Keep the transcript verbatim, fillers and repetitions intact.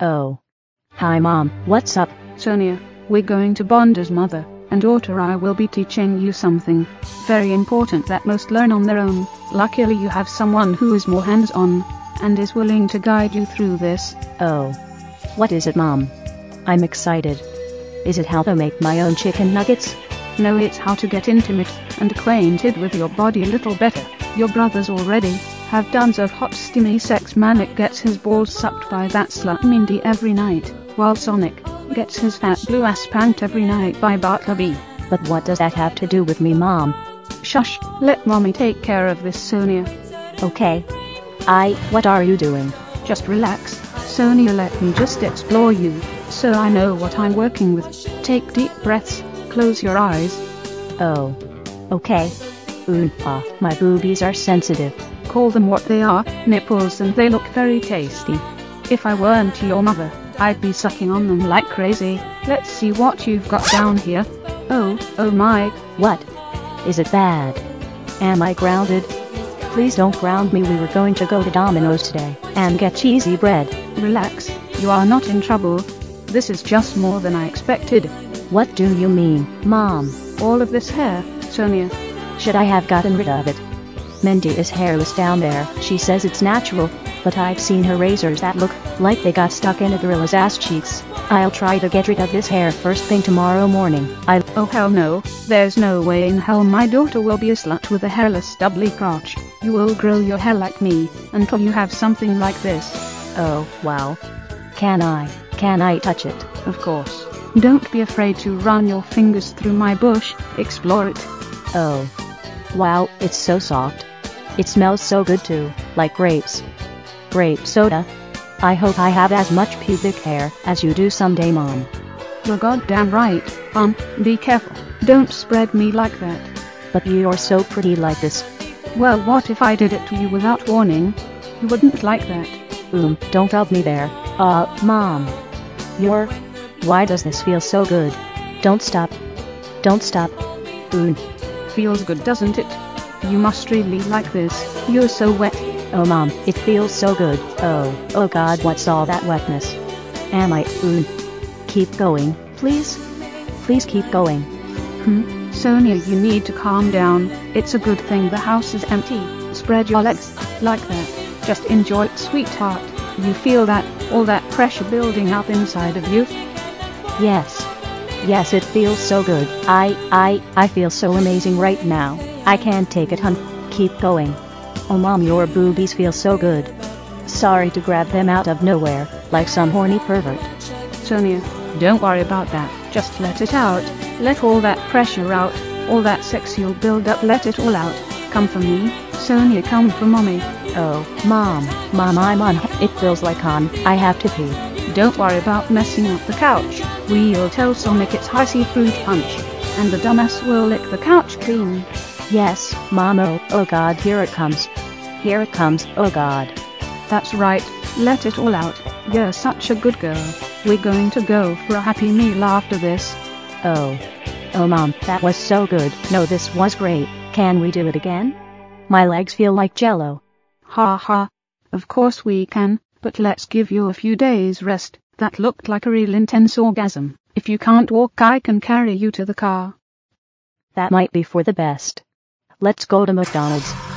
Oh. Hi Mom, what's up? Sonia, we're going to bond as mother and daughter. I will be teaching you something very important that most learn on their own. Luckily you have someone who is more hands-on and is willing to guide you through this. Oh. What is it, Mom? I'm excited. Is it how to make my own chicken nuggets? No, it's how to get intimate and acquainted with your body a little better. Your brothers already have tons of hot steamy sex. Manic gets his balls sucked by that slut Mindy every night, while Sonic gets his fat blue ass spanked every night by Bartleby. But what does that have to do with me, Mom? Shush, let Mommy take care of this, Sonia. Okay. I, what are you doing? Just relax, Sonia, let me just explore you, so I know what I'm working with. Take deep breaths, close your eyes. Oh. Okay. Ooh, ah, my boobies are sensitive. Call them what they are, nipples, and they look very tasty. If I weren't your mother, I'd be sucking on them like crazy. Let's see what you've got down here. Oh, oh my. What? Is it bad? Am I grounded? Please don't ground me. We were going to go to Domino's today and get cheesy bread. Relax, you are not in trouble. This is just more than I expected. What do you mean, Mom? All of this hair, Sonia. Should I have gotten rid of it? Mindy is hairless down there. She says it's natural, but I've seen her razors that look like they got stuck in a gorilla's ass cheeks. I'll try to get rid of this hair first thing tomorrow morning. I Oh hell no, there's no way in hell my daughter will be a slut with a hairless stubbly crotch. You will grow your hair like me until you have something like this. Oh, wow. Can I, can I touch it? Of course. Don't be afraid to run your fingers through my bush, explore it. Oh. Wow, it's so soft. It smells so good too, like grapes. Grape soda. I hope I have as much pubic hair as you do someday, Mom. You're goddamn right, um, be careful. Don't spread me like that. But you're so pretty like this. Well, what if I did it to you without warning? You wouldn't like that. Um, don't rub me there. Uh, Mom. You're... Why does this feel so good? Don't stop. Don't stop. Oon. Feels good, doesn't it? You must really like this. You're so wet. Oh Mom, it feels so good. Oh, oh God, what's all that wetness? Am I, oon? Keep going, please? Please keep going. Hmm, Sonia, you need to calm down. It's a good thing the house is empty. Spread your legs, like that. Just enjoy it, sweetheart. You feel that, all that pressure building up inside of you? Yes. Yes, it feels so good. I, I, I feel so amazing right now. I can't take it, hun. Keep going. Oh Mom, your boobies feel so good. Sorry to grab them out of nowhere, like some horny pervert. Sonia, don't worry about that. Just let it out. Let all that pressure out. All that sexual build-up, let it all out. Come for me, Sonia, come for Mommy. Oh, Mom, Mom, I'm on. It feels like on. I have to pee. Don't worry about messing up the couch. We'll tell Sonic it's Icy Fruit Punch, and the dumbass will lick the couch clean. Yes, Mom. Oh, oh God, here it comes. Here it comes, oh God. That's right, let it all out. You're such a good girl. We're going to go for a happy meal after this. Oh. Oh Mom, that was so good. No, this was great. Can we do it again? My legs feel like jello. Ha ha. Of course we can, but let's give you a few days rest. That looked like a real intense orgasm. If you can't walk, I can carry you to the car. That might be for the best. Let's go to McDonald's.